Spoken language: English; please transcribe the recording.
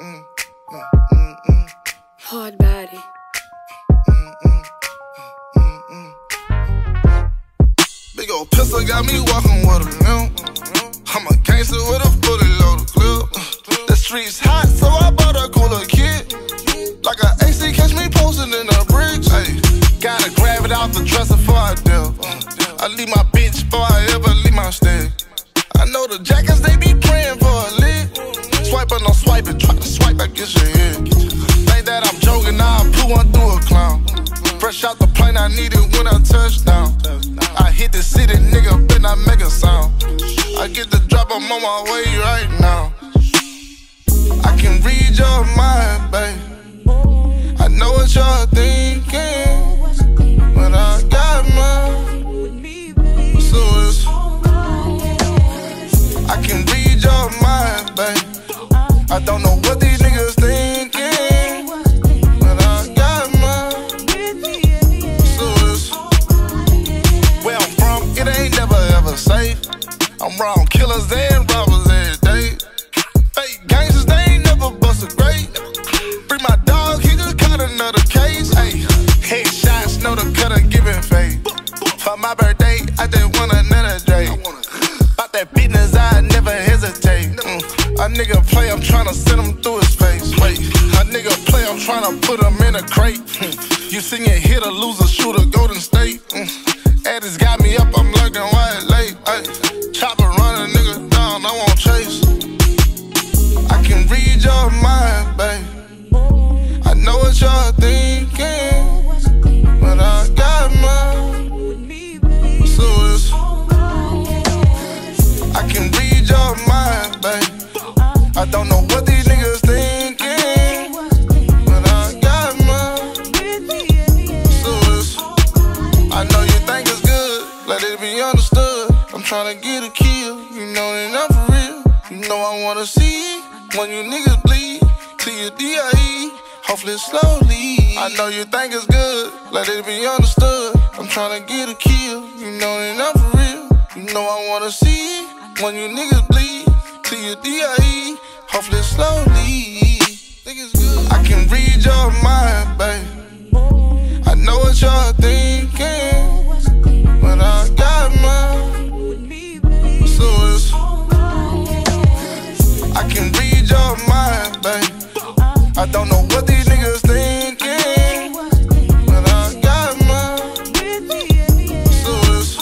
Hard body. Big ol' pistol got me walking with a limp. I'm a gangster with a fully loaded clip. The streets hot, so I bought a cooler kit. Like a AC, catch me posting in the bricks. Ay, gotta grab it out the dresser before I dip. I leave my bitch before I ever leave my stick. I know the jackets, they be praying for a lick. Swipe or no swipe it, try to swipe, I get your head. Think that I'm joking, now I blew one through a clown. Fresh out the plane, I need it when I touch down. I hit the city, nigga, better not make a sound. I get the drop, I'm on my way right now. I can read your mind, babe. I know what you're thinking, but I got mine. So it's, I can read your mind, babe. I don't know what these niggas thinking, but I got mine. So it's, where I'm from, it ain't never ever safe. I'm wrong, killers and robbers every day. Fake gangsters, they ain't never bust a grape. Free my dog, he just caught another case. Ayy, headshots, know the cutter giving fade. For my birthday, I just want another Drake. About that business, I never hesitate. A nigga play, I'm tryna send him through his face. Wait, a nigga play, I'm tryna put him in a crate. You seen it hit a loser, shooter, Golden State. Addis got me up, I'm lurking white late. Ay, chopper run a nigga down, I won't chase. I can read your mind, babe. I know what you're thinking, but I got mine. So it's, I can read your mind, babe. I don't know what these niggas thinking, but I got mine. So it's, I know you think it's good, let it be understood. I'm tryna get a kill, you know that I'm for real. You know I wanna see when you niggas bleed to your DIE, hopefully slowly. I know you think it's good, let it be understood. I'm tryna get a kill, you know that I'm for real. You know I wanna see when you niggas bleed to your DIE, hopefully slowly. Think it's good. I can read your mind, babe. I know what you're thinking, but I got mine. So it's, I can read your mind, babe. I don't know what these niggas thinking, but I got mine. So it's,